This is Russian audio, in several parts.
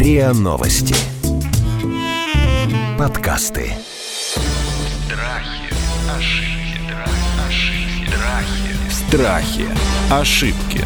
РИА Новости. Подкасты. Страхи, ошибки.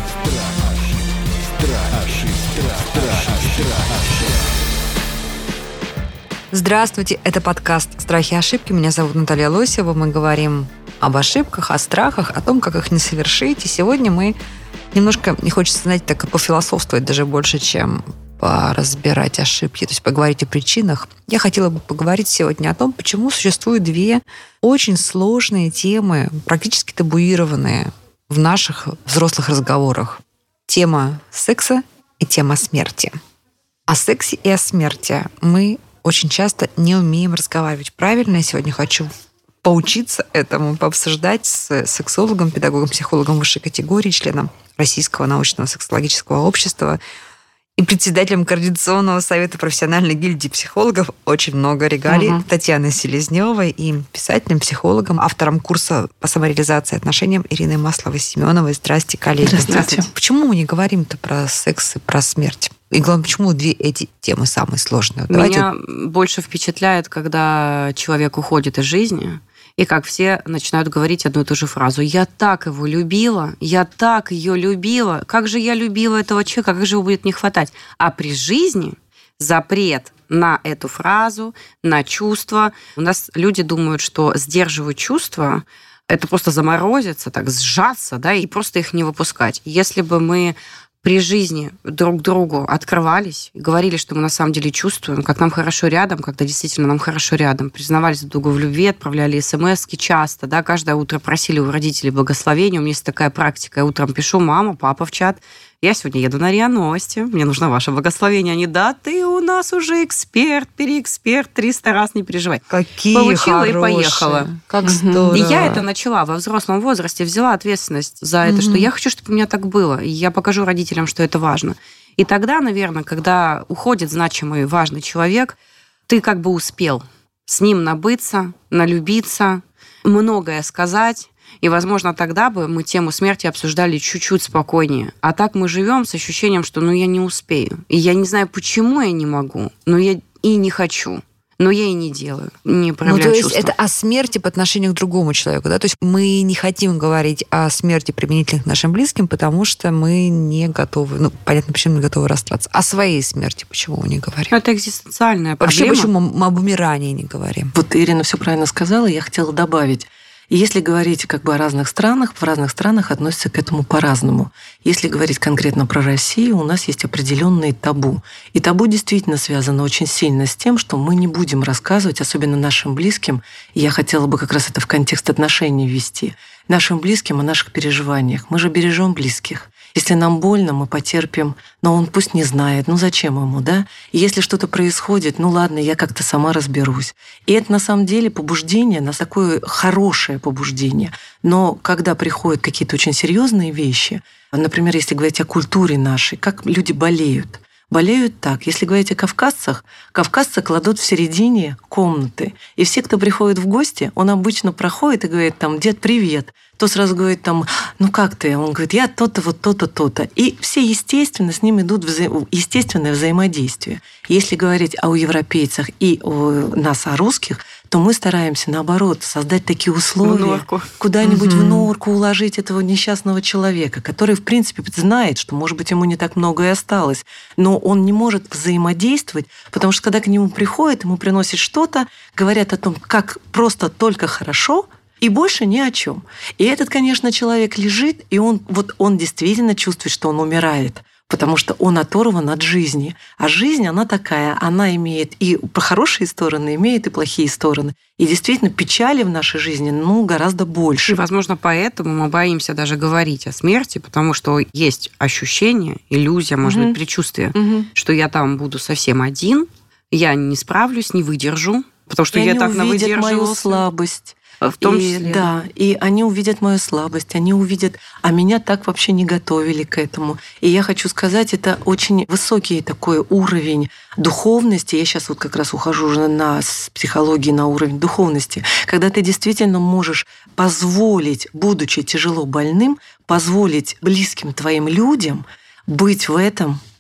Здравствуйте, это подкаст «Страхи и ошибки». Меня зовут Наталья Лосева. Мы говорим об ошибках, о страхах, о том, как их не совершить. И сегодня мы немножко, не хочется, знаете, так и пофилософствовать даже больше, чем поразбирать ошибки, то есть поговорить о причинах. Я хотела бы поговорить сегодня о том, почему существуют две очень сложные темы, практически табуированные в наших взрослых разговорах. Тема секса и тема смерти. О сексе и о смерти мы очень часто не умеем разговаривать правильно. Я сегодня хочу поучиться этому, пообсуждать с сексологом, педагогом, психологом высшей категории, членом Российского научного сексологического общества и председателем Координационного совета профессиональной гильдии психологов. Очень много регалий. Татьяной Селезневой и писателем, психологом, автором курса по самореализации отношениям Ириной Масловой-Семеновой. Здрасте, коллеги. Здравствуйте. Почему мы не говорим-то про секс и про смерть? И главное, почему две эти темы самые сложные? Меня больше впечатляет, когда человек уходит из жизни, и как все начинают говорить одну и ту же фразу. «Я так его любила, я так ее любила, как же я любила этого человека, как же его будет не хватать». А при жизни запрет на эту фразу, на чувства. У нас люди думают, что сдерживать чувства – это просто заморозиться, так сжаться, да, и просто их не выпускать. Если бы мы при жизни друг другу открывались, говорили, что мы на самом деле чувствуем, как нам хорошо рядом, когда действительно нам хорошо рядом, признавались друг другу в любви, отправляли смски часто, да, каждое утро просили у родителей благословения. У меня есть такая практика. Я утром пишу: мама, папа в чат: я сегодня еду на РИА Новости, мне нужно ваше благословение. Они: да, ты у нас уже эксперт, переэксперт, 300 раз, не переживай. Какие Получила хорошие. И поехала. Как здорово. И я это начала во взрослом возрасте, взяла ответственность за это, что я хочу, чтобы у меня так было, и я покажу родителям, что это важно. И тогда, наверное, когда уходит значимый, важный человек, ты как бы успел с ним набыться, налюбиться, многое сказать. И, возможно, тогда бы мы тему смерти обсуждали чуть-чуть спокойнее. А так мы живем с ощущением, что я не успею. И я не знаю, почему я не могу, но я и не хочу. Но я и не делаю, не проявляю то есть чувства. это о смерти по отношению к другому человеку, да? То есть мы не хотим говорить о смерти применительно к нашим близким, потому что мы не готовы, понятно, почему не готовы расстаться. О своей смерти почему мы не говорим? Это экзистенциальная проблема. Вообще, почему мы об умирании не говорим? Вот Ирина все правильно сказала, я хотела добавить. И если говорить о разных странах, в разных странах относятся к этому по-разному. Если говорить конкретно про Россию, у нас есть определенные табу. И табу действительно связано очень сильно с тем, что мы не будем рассказывать, особенно нашим близким, и я хотела бы как раз это в контекст отношений ввести, нашим близким о наших переживаниях. Мы же бережем близких. Если нам больно, мы потерпим, но он пусть не знает, зачем ему, да? И если что-то происходит, ладно, я как-то сама разберусь. И это на самом деле побуждение, на такое хорошее побуждение. Но когда приходят какие-то очень серьезные вещи, например, если говорить о культуре нашей, как люди болеют. Болеют так. Если говорить о кавказцах, кавказцы кладут в середине комнаты. И все, кто приходит в гости, он обычно проходит и говорит: дед, привет. То сразу говорит: как ты? Он говорит: я то-то, вот то-то, то-то. И все, естественно, с ним идут естественное взаимодействие. Если говорить о европейцах и о нас, о русских, то мы стараемся, наоборот, создать такие условия, куда-нибудь в норку уложить этого несчастного человека, который, в принципе, знает, что, может быть, ему не так много и осталось, но он не может взаимодействовать, потому что, когда к нему приходят, ему приносят что-то, говорят о том, как просто только хорошо, и больше ни о чем. И этот, конечно, человек лежит, и он действительно чувствует, что он умирает, потому что он оторван от жизни. А жизнь, она такая, она имеет и хорошие стороны, имеет и плохие стороны. И действительно, печали в нашей жизни, гораздо больше. И, возможно, поэтому мы боимся даже говорить о смерти, потому что есть ощущение, иллюзия, может быть, предчувствие, что я там буду совсем один, я не справлюсь, не выдержу, потому что я так навыдерживался. Мою слабость. В том числе. Да, и они увидят мою слабость, они увидят, а меня так вообще не готовили к этому. И я хочу сказать, это очень высокий такой уровень духовности. Я сейчас как раз ухожу уже с психологии на уровень духовности, когда ты действительно можешь позволить, будучи тяжело больным, позволить близким твоим людям быть в этом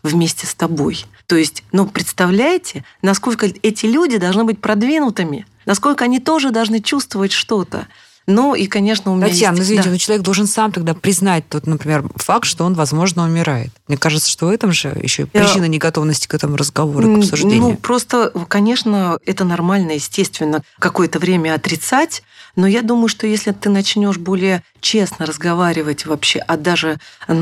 вместе с тобой. То есть, представляете, насколько эти люди должны быть продвинутыми, насколько они тоже должны чувствовать что-то. И, конечно, у меня Татьяна, есть... извините, но человек должен сам тогда признать тот, например, факт, что он, возможно, умирает. Мне кажется, что в этом же еще причина неготовности к этому разговору, к обсуждению. Просто, конечно, это нормально, естественно, какое-то время отрицать, но я думаю, что если ты начнешь более честно разговаривать вообще, а даже,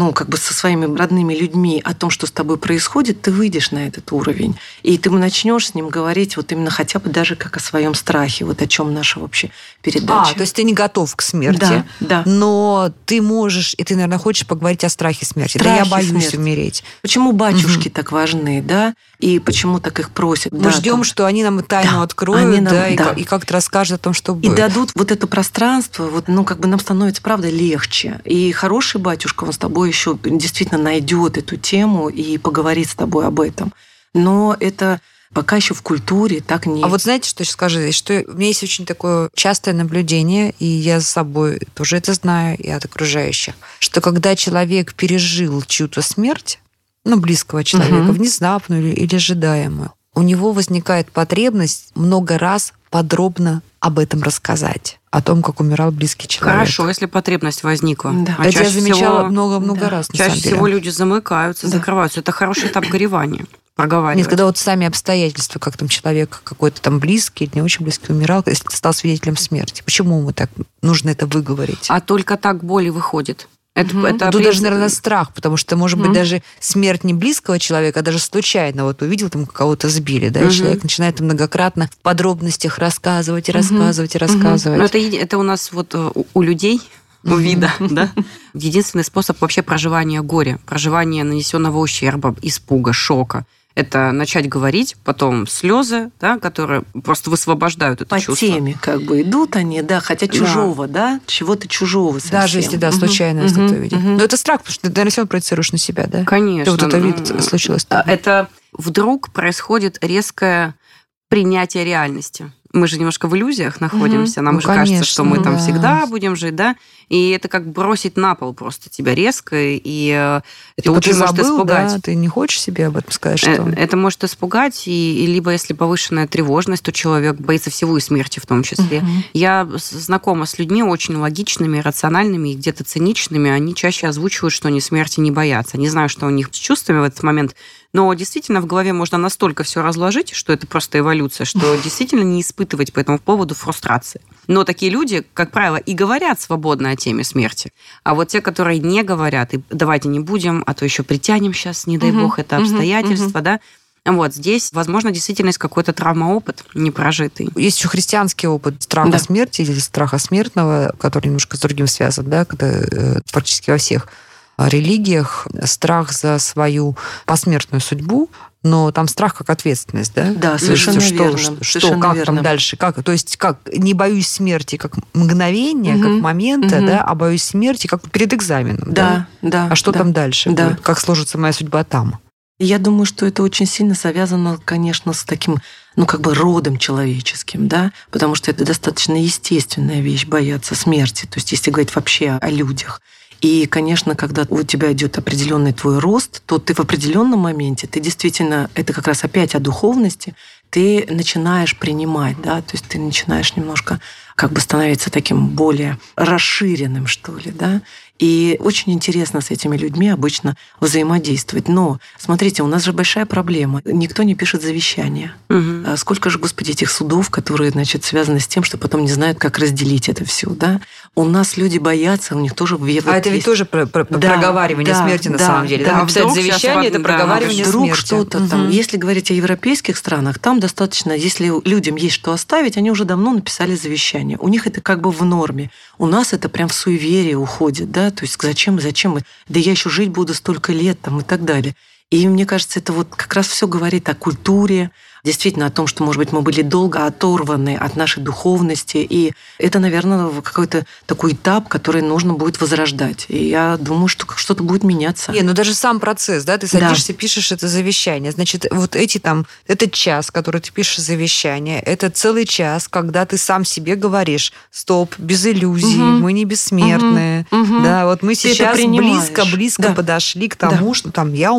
со своими родными людьми о том, что с тобой происходит, ты выйдешь на этот уровень, и ты начнешь с ним говорить вот именно хотя бы даже как о своем страхе, вот о чем наша вообще передача. То есть ты не готов к смерти, да. Но ты можешь, и ты, наверное, хочешь поговорить о страхе смерти. Я боюсь умереть. Почему батюшки так важны, да? И почему так их просят? Мы ждем, что они нам тайну откроют, и как-то расскажут о том, что будет. И дадут вот это пространство, нам становится, правда, легче. И хороший батюшка, он с тобой еще действительно найдет эту тему и поговорит с тобой об этом. Но это пока еще в культуре так нет. А вот знаете, что сейчас скажу? Что у меня есть очень такое частое наблюдение, и я за собой тоже это знаю, и от окружающих, что когда человек пережил чью-то смерть, близкого человека, внезапную или ожидаемую, у него возникает потребность много раз подробно об этом рассказать, о том, как умирал близкий человек. Хорошо, если потребность возникла. Да. Это я замечала много раз, на самом деле. Чаще всего люди замыкаются, закрываются. Это хороший этап горевания. Проговаривать. Нет, когда вот сами обстоятельства, как там человек какой-то там близкий или не очень близкий умирал, если ты стал свидетелем смерти. Почему мы так нужно это выговорить? А только так боль и выходит. Тут даже, наверное, страх, потому что, может быть, даже смерть не близкого человека, а даже случайно увидел, там кого-то сбили, да, и человек начинает многократно в подробностях рассказывать и рассказывать и рассказывать. Но это у нас у людей, у вида, да, единственный способ вообще проживания горя, проживания нанесенного ущерба, испуга, шока. Это начать говорить, потом слезы, да, которые просто высвобождают это чувство. По теме идут они, хотя чужого, чего-то чужого совсем. Даже если, случайно это видит. Но это страх, потому что ты, наверное, все проецируешь на себя, да? Конечно. Ты вот это видишь, случилось. Это вдруг происходит резкое принятие реальности. Мы же немножко в иллюзиях находимся. Нам же кажется, что мы там всегда будем жить, да? И это как бросить на пол просто тебя резко, и это очень может испугать. Да? Ты не хочешь себе об этом сказать, что... Это может испугать, и либо если повышенная тревожность, то человек боится всего и смерти в том числе. Я знакома с людьми очень логичными, рациональными и где-то циничными. Они чаще озвучивают, что они смерти не боятся. Не знаю, что у них с чувствами в этот момент, но действительно в голове можно настолько все разложить, что это просто эволюция, что действительно не испытывать по этому поводу фрустрации. Но такие люди, как правило, и говорят свободно о теме смерти. А вот те, которые не говорят, и давайте не будем, а то еще притянем сейчас, не дай бог, это обстоятельства, да, вот здесь, возможно, действительно есть какой-то травмоопыт непрожитый. Есть еще христианский опыт страха смерти или страха смертного, который немножко с другим связан, да, когда практически во всех религиях страх за свою посмертную судьбу, но там страх как ответственность, да? Да, совершенно верно. Как там дальше? То есть как не боюсь смерти как мгновения, как момента, да, а боюсь смерти как перед экзаменом. Да. А что там дальше будет? Как сложится моя судьба там? Я думаю, что это очень сильно связано, конечно, с таким, родом человеческим, да, потому что это достаточно естественная вещь, бояться смерти, то есть если говорить вообще о людях. И, конечно, когда у тебя идет определенный твой рост, то ты в определенном моменте, ты действительно, это как раз опять о духовности, ты начинаешь принимать, да, то есть ты начинаешь немножко становиться таким более расширенным, что ли, да. И очень интересно с этими людьми обычно взаимодействовать. Но, смотрите, у нас же большая проблема. Никто не пишет завещания. Сколько же, Господи, этих судов, которые, связаны с тем, что потом не знают, как разделить это все, да? У нас люди боятся, у них тоже... это ведь тоже проговаривание смерти на самом деле. Да, написать завещание – это проговаривание смерти. Вдруг что-то там... Если говорить о европейских странах, там достаточно, если людям есть что оставить, они уже давно написали завещание. У них это в норме. У нас это прям в суеверие уходит, да? То есть зачем? Да я еще жить буду столько лет там, и так далее. И мне кажется, это как раз все говорит о культуре, действительно о том, что, может быть, мы были долго оторваны от нашей духовности. И это, наверное, какой-то такой этап, который нужно будет возрождать. И я думаю, что что-то будет меняться. Даже сам процесс, да, ты садишься, пишешь это завещание. Значит, вот этот час, который ты пишешь завещание, это целый час, когда ты сам себе говоришь: стоп, без иллюзий, мы не бессмертные. Да, вот мы сейчас близко подошли к тому, что там я умру.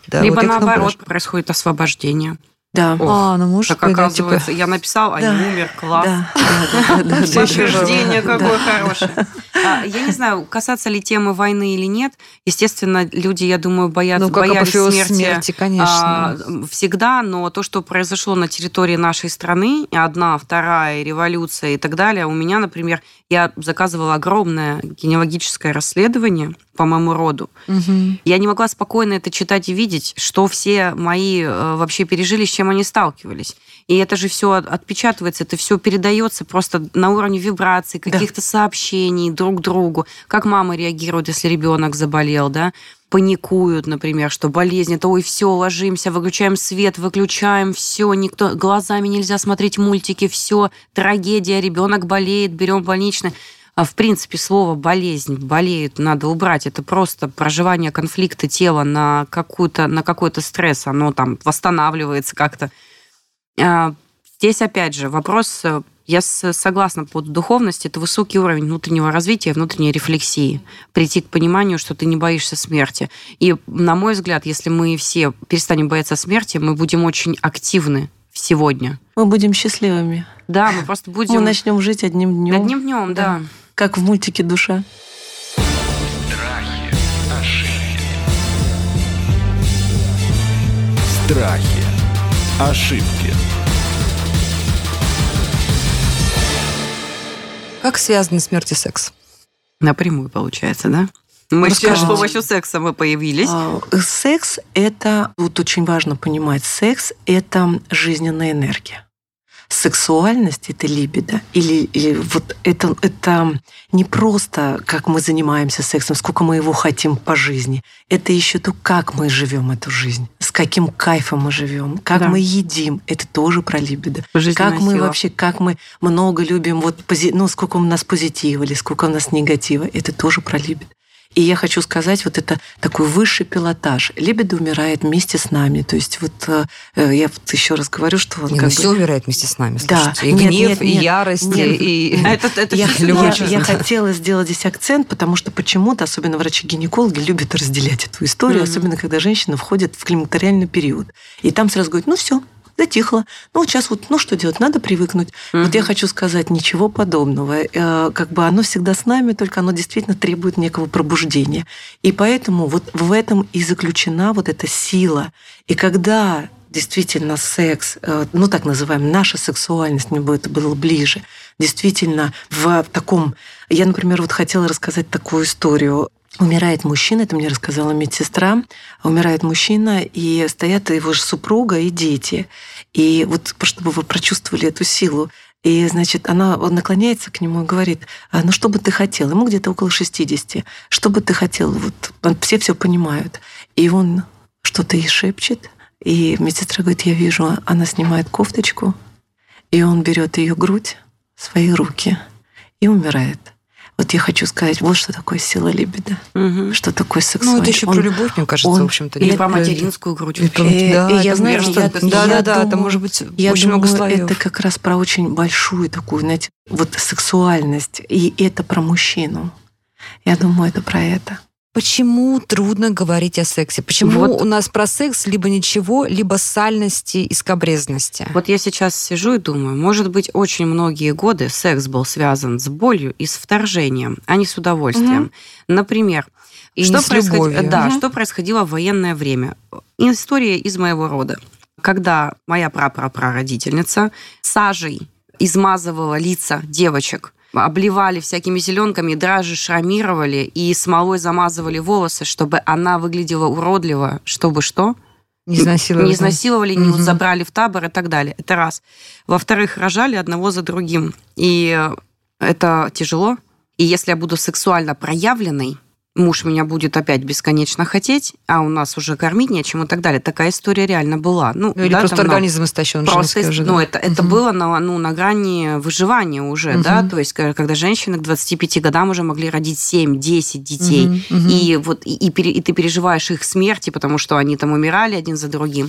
Да, Либо вот наоборот, происходит освобождение. Да. Ну может Так быть, оказывается, я написал, а не умер, класс. Да. Подтверждение какое хорошее. Я не знаю, касаться ли темы войны или нет. Естественно, люди, я думаю, боялись смерти, конечно. Всегда, но то, что произошло на территории нашей страны, одна, вторая, революция и так далее, у меня, например, я заказывала огромное генеалогическое расследование по моему роду. Угу. Я не могла спокойно это читать и видеть, что все мои вообще пережили, с чем они сталкивались. И это же все отпечатывается, это все передается просто на уровне вибраций, каких-то сообщений друг другу. Как мама реагирует, если ребенок заболел, да? Паникуют, например, что болезнь, это ой, все, ложимся, выключаем свет, выключаем все, никто глазами нельзя смотреть мультики, все, трагедия, ребенок болеет, берем больничный. А в принципе, слово «болезнь», «болеют» надо убрать. Это просто проживание конфликта тела на какой-то стресс. Оно там восстанавливается как-то. Здесь, опять же, вопрос... Я согласна по духовности. Это высокий уровень внутреннего развития, внутренней рефлексии. Прийти к пониманию, что ты не боишься смерти. И, на мой взгляд, если мы все перестанем бояться смерти, мы будем очень активны сегодня. Мы будем счастливыми. Да, мы просто будем... Мы начнем жить одним днем. Одним днем, да. Как в мультике «Душа». Страхи, ошибки. Страхи, ошибки. Как связаны смерть и секс? Напрямую, получается, да? Мы сейчас с помощью секса мы появились. Секс – это, вот очень важно понимать, секс – это жизненная энергия. Сексуальность – это либидо. Или вот это не просто, как мы занимаемся сексом, сколько мы его хотим по жизни. Это еще то, как мы живем эту жизнь, с каким кайфом мы живем, как мы едим. Это тоже про либидо. Как мы вообще, как мы много любим, сколько у нас позитива или сколько у нас негатива. Это тоже про либидо. И я хочу сказать, вот это такой высший пилотаж. Либидо умирает вместе с нами. То есть я еще раз говорю, что... все умирает вместе с нами. Да. И гнев, и ярость, и... Я хотела сделать здесь акцент, потому что почему-то, особенно врачи-гинекологи, любят разделять эту историю, особенно когда женщина входит в климактериальный период. И там сразу говорят, все, затихло. Сейчас что делать? Надо привыкнуть. Вот я хочу сказать, ничего подобного. Оно всегда с нами, только оно действительно требует некого пробуждения. И поэтому вот в этом и заключена вот эта сила. И когда действительно секс, так называемая наша сексуальность, мне бы это было ближе, действительно в таком... Я, например, хотела рассказать такую историю. Умирает мужчина, это мне рассказала медсестра, умирает мужчина, и стоят его же супруга и дети. И чтобы вы прочувствовали эту силу. И, он наклоняется к нему и говорит, что бы ты хотел? Ему где-то около 60. Что бы ты хотел? Все понимают. И он что-то ей шепчет, и медсестра говорит, я вижу, она снимает кофточку, и он берет ее грудь в свои руки и умирает. Вот я хочу сказать, вот что такое сила либидо, что такое сексуальность. Это еще про любовь, мне кажется, в общем-то. Или про материнскую грудь. Я знаю, что это может быть очень много слоев. Это как раз про очень большую такую, знаете, сексуальность, и это про мужчину. Я думаю, это про это. Почему трудно говорить о сексе? Почему у нас про секс либо ничего, либо сальности и скабрезности? Вот я сейчас сижу и думаю, может быть, очень многие годы секс был связан с болью и с вторжением, а не с удовольствием. Например, что происходило в военное время? История из моего рода. Когда моя прапрапрародительница сажей измазывала лица девочек, обливали всякими зеленками, даже шрамировали и смолой замазывали волосы, чтобы она выглядела уродливо, чтобы что? Не изнасиловали, не забрали в табор и так далее. Это раз. Во-вторых, рожали одного за другим. И это тяжело. И если я буду сексуально проявленной, муж меня будет опять бесконечно хотеть, а у нас уже кормить нечем и так далее. Такая история реально была. Или просто организм истощен. Это было на грани выживания уже, да, то есть когда женщины к 25 годам уже могли родить 7-10 детей, и ты переживаешь их смерти, потому что они там умирали один за другим.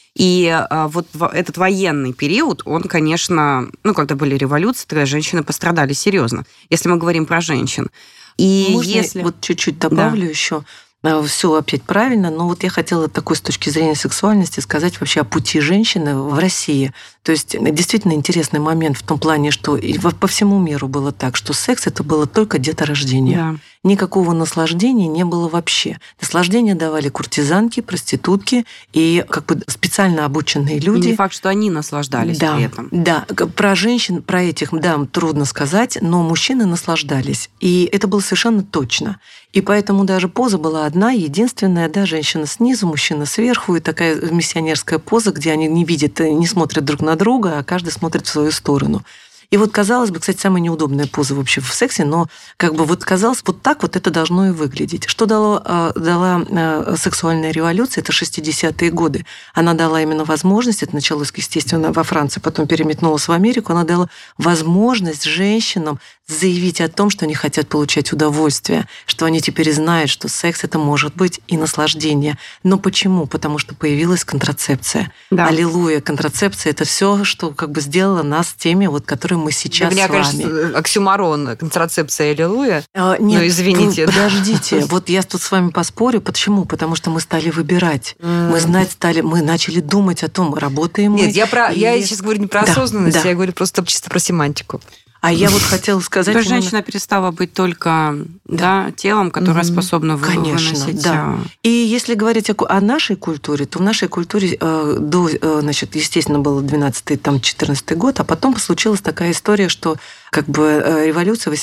И этот военный период, он, конечно, когда были революции, тогда женщины пострадали серьезно, если мы говорим про женщин. И можно чуть-чуть добавлю еще? Все опять правильно, но вот я хотела такой с точки зрения сексуальности сказать вообще о пути женщины в России. То есть действительно интересный момент в том плане, что по всему миру было так, что секс это было только деторождение. Да. Никакого наслаждения не было вообще. Наслаждение давали куртизанки, проститутки и как бы специально обученные люди. И не факт, что они наслаждались при этом. Да, про женщин, про этих, да, трудно сказать, но мужчины наслаждались. И это было совершенно точно. И поэтому даже поза была одна, единственная, да, женщина снизу, мужчина сверху, и такая миссионерская поза, где они не видят, не смотрят друг на друга, а каждый смотрит в свою сторону. И вот, казалось бы, кстати, самая неудобная поза вообще в сексе, но как бы вот казалось, вот так вот это должно и выглядеть. Что дала сексуальная революция? Это 60-е годы. Она дала именно возможность, это началось, естественно, во Франции, потом переметнулось в Америку, она дала возможность женщинам заявить о том, что они хотят получать удовольствие, что они теперь знают, что секс это может быть и наслаждение. Но почему? Потому что появилась контрацепция. Да. Аллилуйя, контрацепция это все, что как бы сделало нас теми, вот, которые мы сейчас с вами. Конечно, оксюмарон, контрацепция, аллилуйя. Нет, ну, извините. Подождите, вот я тут с вами поспорю. Почему? Потому что мы стали выбирать. Мы начали думать о том, работаем мы. Нет, я сейчас говорю не про осознанность, я говорю просто чисто про семантику. А я вот хотела сказать... То есть женщина перестала быть только телом, которое способно выносить... Да. И если говорить о нашей культуре, то в нашей культуре естественно, было 12-14 год, а потом случилась такая история, что как бы революция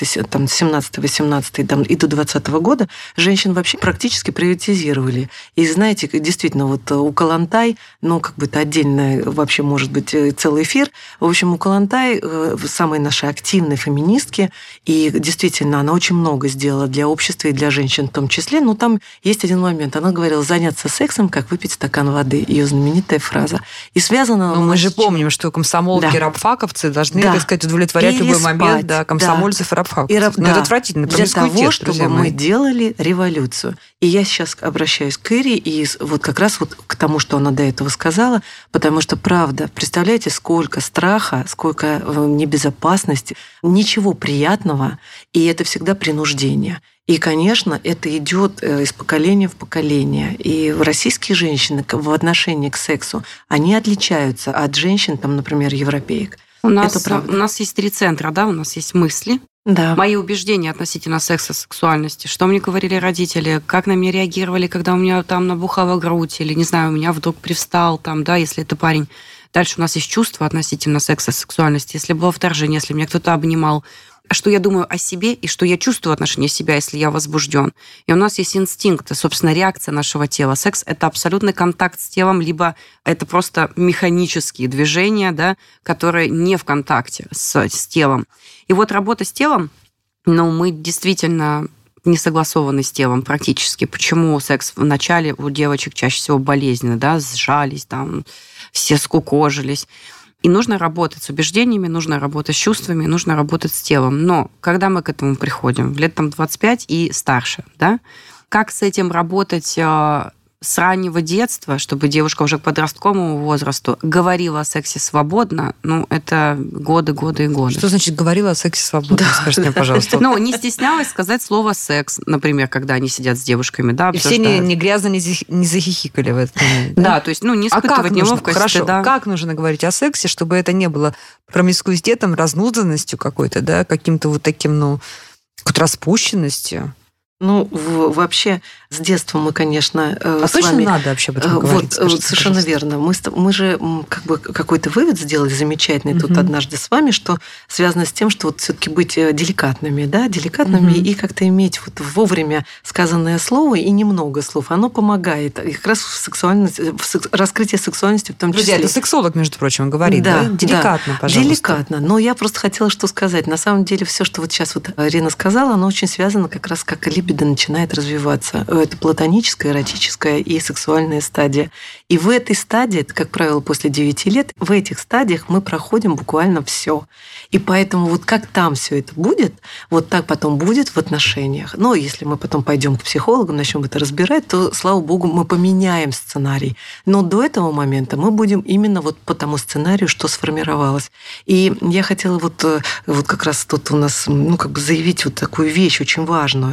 17-18 и до 20 года женщин вообще практически приватизировали. И знаете, действительно, вот у Калантай, как бы это отдельно вообще может быть целый эфир, в общем, у Калантай самой нашей активной феминистки, и действительно, она очень много сделала для общества и для женщин в том числе, но там есть один момент. Она говорила, заняться сексом, как выпить стакан воды. Ее знаменитая фраза. И связана она... Мы же помним, что комсомолки, рабфаковцы должны, так сказать, удовлетворять любой момент, комсомольцев и рабфаковцев. Но это отвратительно. Для того, чтобы мы делали революцию. И я сейчас обращаюсь к Ире и вот как раз вот к тому, что она до этого сказала, потому что, правда, представляете, сколько страха, сколько небезопасности, ничего приятного, и это всегда принуждение. И, конечно, это идет из поколения в поколение. И российские женщины в отношении к сексу, они отличаются от женщин, например, европеек. У нас есть 3 центра, да, у нас есть мысли, мои убеждения относительно секса, сексуальности, что мне говорили родители, как на меня реагировали, когда у меня там набухала грудь, или, не знаю, у меня вдруг привстал, если это парень. Дальше у нас есть чувства относительно секса, сексуальности, если было вторжение, если меня кто-то обнимал, что я думаю о себе и что я чувствую в отношении себя, если я возбужден. И у нас есть инстинкты, собственно, реакция нашего тела. Секс – это абсолютный контакт с телом, либо это просто механические движения, которые не в контакте с телом. И вот работа с телом, мы действительно не согласованы с телом практически. Почему секс в начале у девочек чаще всего болезненно, сжались, все скукожились. И нужно работать с убеждениями, нужно работать с чувствами, нужно работать с телом. Но когда мы к этому приходим, в лет 25 и старше, как с этим работать с раннего детства, чтобы девушка уже к подростковому возрасту говорила о сексе свободно, это годы и годы. Что значит говорила о сексе свободно? Скажите мне, пожалуйста. Не стеснялась сказать слово «секс», например, когда они сидят с девушками. И все не грязно не захихикали в этот момент. Да, то есть не испытывать неловкость. Хорошо, как нужно говорить о сексе, чтобы это не было промискуитетом, разнузданностью какой-то, каким-то вот таким, какой-то распущенностью? Вообще, с детства мы, конечно, с точно вами... надо вообще об этом говорить? Совершенно верно. Мы же какой-то вывод сделали замечательный тут однажды с вами, что связано с тем, что все-таки быть деликатными, деликатными и как-то иметь вовремя сказанное слово и немного слов, оно помогает. И как раз в раскрытии сексуальности в том числе. Друзья, это сексолог, между прочим, говорит, Деликатно, пожалуйста. Деликатно. Но я просто хотела что сказать. На самом деле, все, что вот сейчас Ирина сказала, оно очень связано как раз как либидо начинает развиваться. Это платоническая, эротическая и сексуальная стадия. И в этой стадии, это, как правило, после 9 лет, в этих стадиях мы проходим буквально все. И поэтому как там все это будет, вот так потом будет в отношениях. Но если мы потом пойдем к психологам, начнем это разбирать, то, слава богу, мы поменяем сценарий. Но до этого момента мы будем именно по тому сценарию, что сформировалось. И я хотела как раз тут у нас заявить такую вещь очень важную,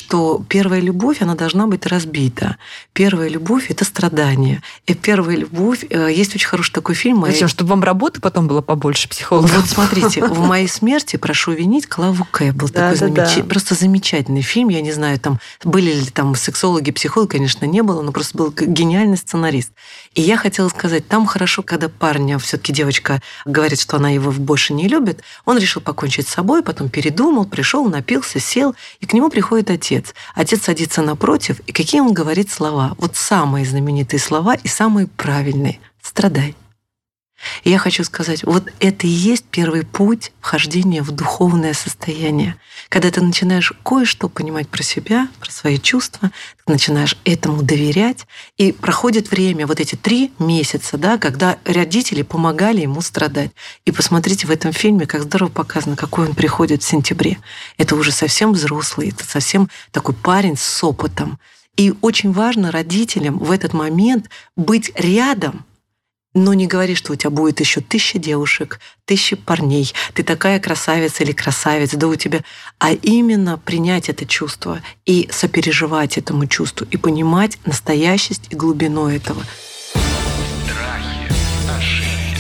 что первая любовь, она должна быть разбита. Первая любовь – это страдание. И первая любовь… Есть очень хороший такой фильм. Зачем? Чтобы вам работы потом было побольше, психологов? Вот смотрите, в «Моей смерти» прошу винить Клаву К. Был такой просто замечательный фильм. Я не знаю, там были ли там сексологи, психологи, конечно, не было, но просто был гениальный сценарист. И я хотела сказать, там хорошо, когда парня, все-таки девочка говорит, что она его больше не любит, он решил покончить с собой, потом передумал, пришел, напился, сел, и к нему приходит отец. Отец садится напротив, и какие он говорит слова? Вот самые знаменитые слова и самые правильные. «Страдай». И я хочу сказать, вот это и есть первый путь вхождения в духовное состояние. Когда ты начинаешь кое-что понимать про себя, про свои чувства, ты начинаешь этому доверять, и проходит время, вот эти 3 месяца, да, когда родители помогали ему страдать. И посмотрите в этом фильме, как здорово показано, какой он приходит в сентябре. Это уже совсем взрослый, это совсем такой парень с опытом. И очень важно родителям в этот момент быть рядом, но не говори, что у тебя будет еще 1000 девушек, 1000 парней, ты такая красавица или красавец, да у тебя... А именно принять это чувство и сопереживать этому чувству, и понимать настоящесть и глубину этого. Страхи, ошибки.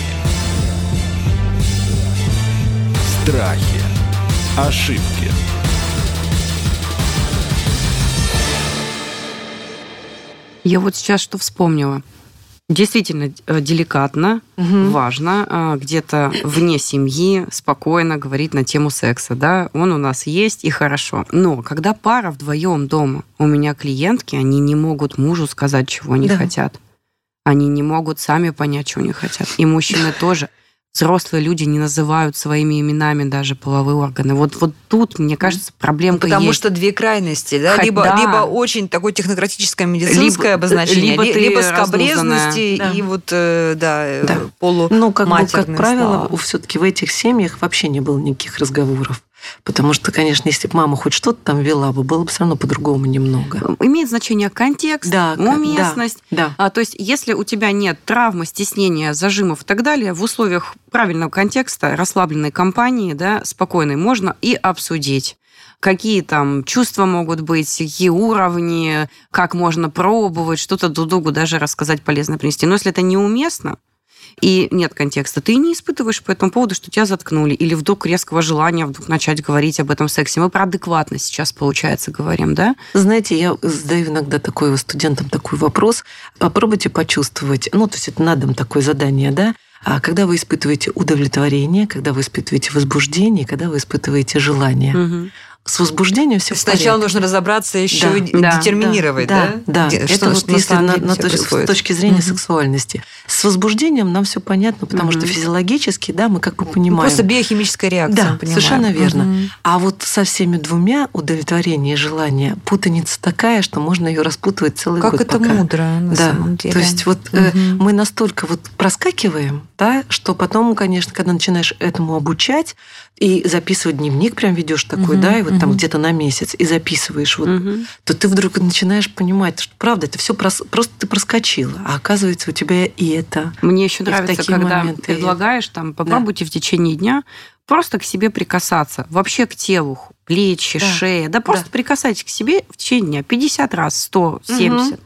Страхи, ошибки. Я вот сейчас что вспомнила. Действительно деликатно, важно где-то вне семьи спокойно говорить на тему секса, да, он у нас есть и хорошо. Но когда пара вдвоем дома, у меня клиентки, они не могут мужу сказать, чего они хотят. Они не могут сами понять, чего они хотят. И мужчины тоже. Взрослые люди не называют своими именами даже половые органы. Вот тут, мне кажется, проблемка есть. Потому что 2 крайности, да? Либо очень такое технократическое медицинское обозначение, либо скабрезности и вот, полуматерность. Ну, как правило, все-таки в этих семьях вообще не было никаких разговоров. Потому что, конечно, если бы мама хоть что-то там вела бы, было бы все равно по-другому немного. Имеет значение контекст, уместность. То есть, если у тебя нет травмы, стеснения, зажимов и так далее, в условиях правильного контекста, расслабленной компании, да, спокойной, можно и обсудить. Какие там чувства могут быть, какие уровни, как можно пробовать, что-то друг другу даже рассказать полезно принести. Но если это неуместно, и нет контекста, ты не испытываешь по этому поводу, что тебя заткнули, или вдруг резкого желания вдруг начать говорить об этом сексе. Мы про адекватность сейчас, получается, говорим, да? Знаете, я задаю иногда студентам такой вопрос. Попробуйте почувствовать, то есть это на дом такое задание, да? А когда вы испытываете удовлетворение, когда вы испытываете возбуждение, когда вы испытываете желание. Угу. С возбуждением все в порядке. Сначала нужно разобраться еще и детерминировать, да? Это вот если с точки зрения сексуальности. С возбуждением нам все понятно, потому что физиологически, да, мы как бы понимаем. Просто биохимическая реакция. Да, совершенно верно. А вот со всеми 2 удовлетворение и желание путаница такая, что можно ее распутывать целый год. Как это мудро, на самом деле. То есть мы настолько проскакиваем, да, что потом, конечно, когда начинаешь этому обучать и записывать дневник, прям ведешь такой, да, и вот там где-то на месяц, и записываешь, то ты вдруг начинаешь понимать, что правда, это все просто ты проскочила, а оказывается, у тебя и это. Мне еще нравится, когда предлагаешь, попробуйте в течение дня просто к себе прикасаться, вообще к телу, плечи, шея, просто прикасайтесь к себе в течение дня 50 раз, 100, 70.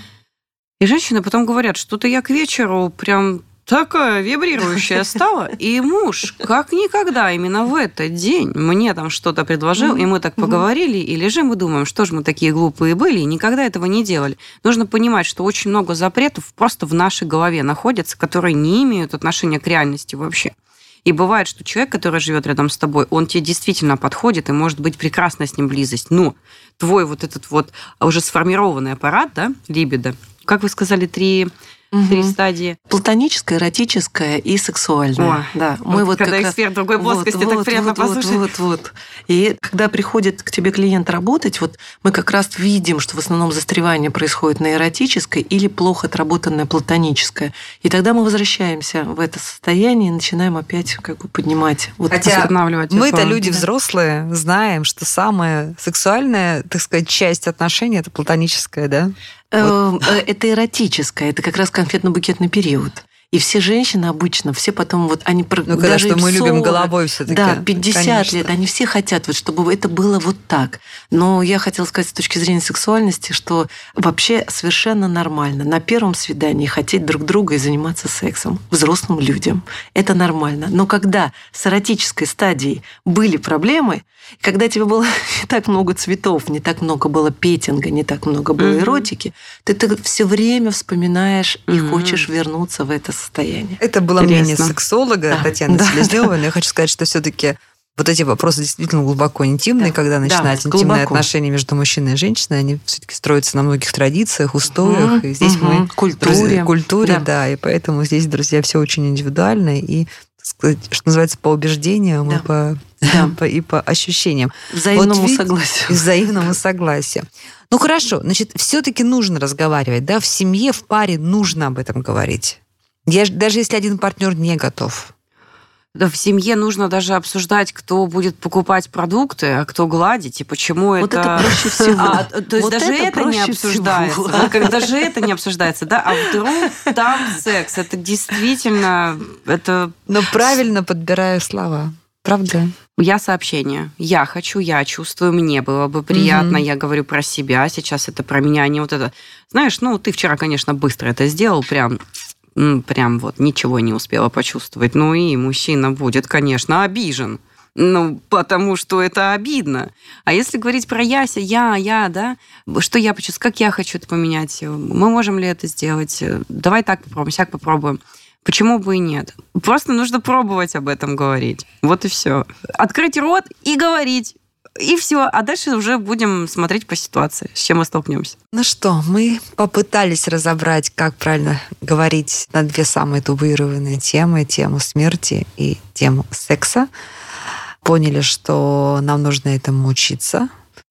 И женщины потом говорят, что-то я к вечеру прям такая вибрирующая стала, и муж как никогда именно в этот день мне там что-то предложил, и мы так поговорили, и лежим и думаем, что же мы такие глупые были, и никогда этого не делали. Нужно понимать, что очень много запретов просто в нашей голове находятся, которые не имеют отношения к реальности вообще. И бывает, что человек, который живет рядом с тобой, он тебе действительно подходит, и может быть прекрасна с ним близость. Но твой вот этот вот уже сформированный аппарат, да, либидо, как вы сказали, 3 стадии. Платоническая, эротическая и сексуальная. Да. Мы когда эксперт другой плоскости, так приятно послушать. И когда приходит к тебе клиент работать, мы как раз видим, что в основном застревание происходит на эротической или плохо отработанное платоническое. И тогда мы возвращаемся в это состояние и начинаем опять поднимать. Хотя мы-то люди взрослые, знаем, что самая сексуальная, так сказать, часть отношений – это платоническая, да? Это эротическое, это как раз конфетно-букетный период. И все женщины обычно, все потом вот они... когда что мы любим головой все-таки. Да, 50 конечно. лет, они все хотят, вот, чтобы это было вот так. Но я хотела сказать с точки зрения сексуальности, что вообще совершенно нормально на первом свидании хотеть друг друга и заниматься сексом взрослым людям. Это нормально. Но когда с эротической стадией были проблемы, когда тебе было не так много цветов, не так много было петинга, не так много было эротики, ты все время вспоминаешь и хочешь вернуться в это состояние. Это было мнение сексолога Татьяны Селезнёвой. Но я хочу сказать, что все-таки вот эти вопросы действительно глубоко интимные, когда начинаются интимные отношения между мужчиной и женщиной, они все-таки строятся на многих традициях, устоях. И здесь мы культуре, да, и поэтому здесь, друзья, все очень индивидуально и, так сказать, что называется, по убеждениям и по ощущениям. Взаимному согласию. Взаимному согласию. Ну хорошо, значит, все-таки нужно разговаривать, да, в семье, в паре нужно об этом говорить. Даже если один партнер не готов. Да, в семье нужно даже обсуждать, кто будет покупать продукты, а кто гладить, и почему вот это проще всего. То есть даже это не обсуждается. Даже это не обсуждается, да? А вдруг там секс. Это действительно... Но правильно подбираю слова. Правда? Я сообщение. Я хочу, я чувствую, мне было бы приятно. Я говорю про себя. Сейчас это про меня, а не вот это. Знаешь, ты вчера, конечно, быстро это сделал, прям вот ничего не успела почувствовать. Ну и мужчина будет, конечно, обижен. Потому что это обидно. А если говорить про Яся, я, да, что я почувствую, как я хочу это поменять, мы можем ли это сделать? Давай так попробуем, сяк попробуем. Почему бы и нет? Просто нужно пробовать об этом говорить. Вот и все. Открыть рот и говорить. И все. А дальше уже будем смотреть по ситуации, с чем мы столкнемся. Ну что, мы попытались разобрать, как правильно говорить на две самые табуированные темы: тему смерти и тему секса. Поняли, что нам нужно этому учиться.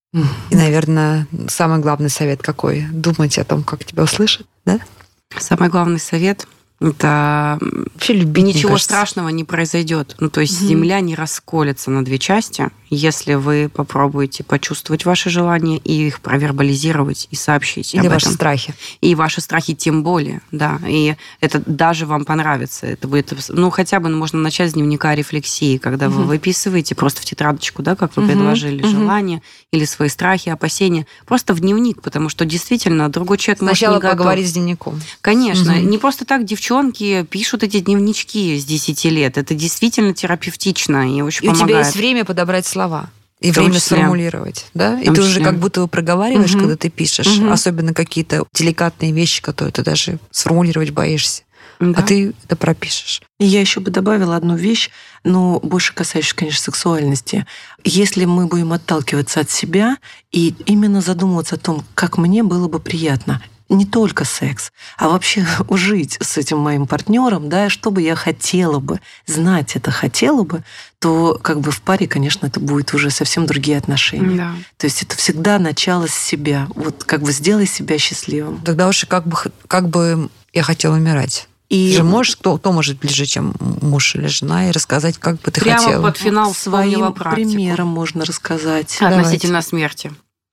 И, наверное, самый главный совет какой? Думать о том, как тебя услышат, да? Самый главный совет — это вообще любить, ничего страшного не произойдет. То есть Земля не расколется на две части, если вы попробуете почувствовать ваши желания и их провербализировать и сообщить об этом. Или ваши страхи. И ваши страхи тем более, да. И это даже вам понравится. Это будет, хотя бы можно начать с дневника рефлексии, когда вы выписываете просто в тетрадочку, да, как вы предложили, желания или свои страхи, опасения. Просто в дневник, потому что действительно другой человек может не готов. Сначала поговорить с дневником. Конечно. Не просто так девчонки пишут эти дневнички с 10 лет. Это действительно терапевтично и очень помогает. И у тебя есть время подобрать слова. И время сформулировать, да? И ты уже как будто его проговариваешь, когда ты пишешь. Особенно какие-то деликатные вещи, которые ты даже сформулировать боишься. Да. А ты это пропишешь. И я еще бы добавила одну вещь, но больше касающуюся, конечно, сексуальности. Если мы будем отталкиваться от себя и именно задумываться о том, как мне было бы приятно, не только секс, а вообще жить с этим моим партнером, да, что бы я хотела бы, знать это хотела бы, то как бы в паре, конечно, это будет уже совсем другие отношения. Да. То есть это всегда начало с себя. Вот как бы сделай себя счастливым. Тогда уж как бы я хотела умирать. И ты же можешь, кто может ближе, чем муж или жена, и рассказать, как бы ты прямо хотела. Прямо под финал своим примером можно рассказать. Относительно смерти.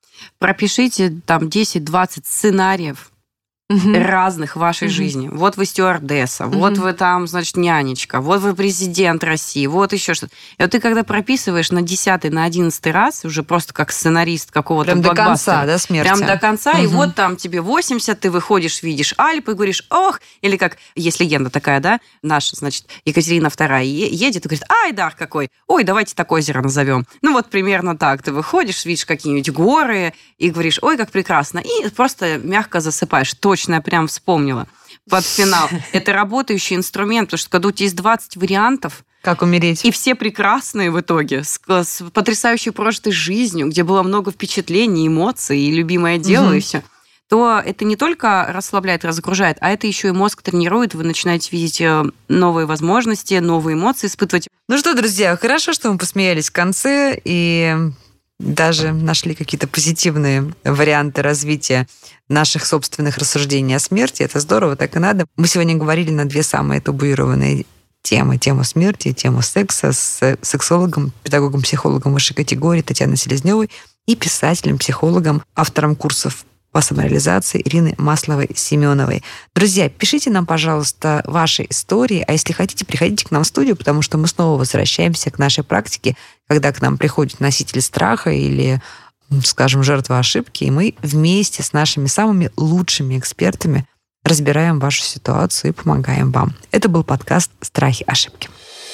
Пропишите там 10-20 сценариев разных в вашей жизни. Вот вы стюардесса, вот вы там, значит, нянечка, вот вы президент России, вот еще что-то. И вот ты когда прописываешь на 10-й, на 11-й раз, уже просто как сценарист какого-то прям блокбастера. До конца, да, смерти? Прям до конца, и вот там тебе 80, ты выходишь, видишь Альпы, и говоришь, ох, или как, есть легенда такая, да, наша, значит, Екатерина II едет и говорит, айдар какой, ой, давайте так озеро назовем. Вот примерно так. Ты выходишь, видишь какие-нибудь горы, и говоришь, ой, как прекрасно, и просто мягко засыпаешь. Точно, я прям вспомнила под финал. Это работающий инструмент, потому что когда у тебя есть 20 вариантов, как умереть, и все прекрасные в итоге, с потрясающей прожитой жизнью, где было много впечатлений, эмоций, и любимое дело, и все, то это не только расслабляет, разгружает, а это еще и мозг тренирует, вы начинаете видеть новые возможности, новые эмоции испытывать. Ну что, друзья, хорошо, что мы посмеялись в конце, и даже нашли какие-то позитивные варианты развития наших собственных рассуждений о смерти. Это здорово, так и надо. Мы сегодня говорили на две самые табуированные темы. Тему смерти и тему секса с сексологом, педагогом-психологом высшей категории Татьяной Селезнёвой и писателем, психологом, автором курсов по самореализации Ирины Масловой-Семеновой. Друзья, пишите нам, пожалуйста, ваши истории, а если хотите, приходите к нам в студию, потому что мы снова возвращаемся к нашей практике, когда к нам приходит носитель страха или, скажем, жертва ошибки, и мы вместе с нашими самыми лучшими экспертами разбираем вашу ситуацию и помогаем вам. Это был подкаст «Страхи, ошибки».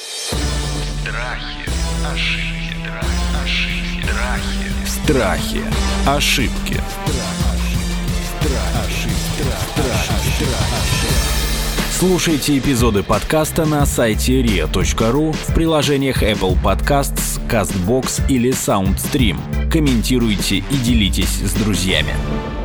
Страхи, ошибки. Слушайте эпизоды подкаста на сайте ria.ru, в приложениях Apple Podcasts, CastBox или SoundStream. Комментируйте и делитесь с друзьями.